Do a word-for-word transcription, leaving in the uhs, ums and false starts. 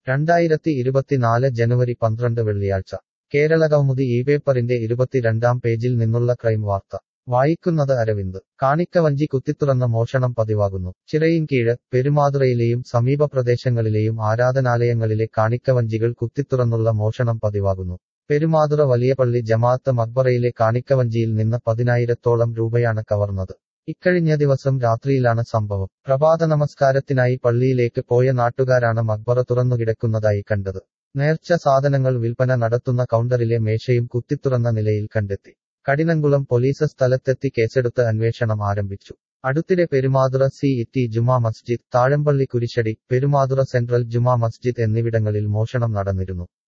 രണ്ടായിരത്തി ഇരുപത്തിനാല് ജനുവരി പന്ത്രണ്ട് വെള്ളിയാഴ്ച കേരളകൗമുദി ഈ പേപ്പറിന്റെ ഇരുപത്തിരണ്ടാം പേജിൽ നിന്നുള്ള ക്രൈം വാർത്ത വായിക്കുന്നത് അരവിന്ദ്. കാണിക്കവഞ്ചി കുത്തിത്തുറന്ന മോഷണം പതിവാകുന്നു. ചിറയിൻകീഴ്, പെരുമാതുറയിലെയും സമീപ പ്രദേശങ്ങളിലെയും ആരാധനാലയങ്ങളിലെ കാണിക്കവഞ്ചികൾ കുത്തിത്തുറന്നുള്ള മോഷണം പതിവാകുന്നു. പെരുമാതുറ വലിയപള്ളി ജമാഅത്ത് മഖ്ബറയിലെ കാണിക്കവഞ്ചിയിൽ നിന്ന് പതിനായിരത്തോളം രൂപയാണ് കവർന്നത്. ഇക്കഴിഞ്ഞ ദിവസം രാത്രിയിലാണ് സംഭവം. പ്രഭാത നമസ്കാരത്തിനായി പള്ളിയിലേക്ക് പോയ നാട്ടുകാരാണ് മഖ്ബറ തുറന്നുകിടക്കുന്നതായി കണ്ടത്. നേർച്ച സാധനങ്ങൾ വിൽപ്പന നടത്തുന്ന കൗണ്ടറിലെ മേശയും കുത്തിത്തുറന്ന നിലയിൽ കണ്ടെത്തി. കഠിനംകുളം പോലീസ് സ്ഥലത്തെത്തി കേസെടുത്ത് അന്വേഷണം ആരംഭിച്ചു. അടുത്തിടെ പെരുമാതുറ സി ഇറ്റി ജുമാ മസ്ജിദ്, താഴമ്പള്ളി കുരിശടി, പെരുമാതുറ സെൻട്രൽ ജുമാ മസ്ജിദ് എന്നിവിടങ്ങളിൽ മോഷണം നടന്നിരുന്നു.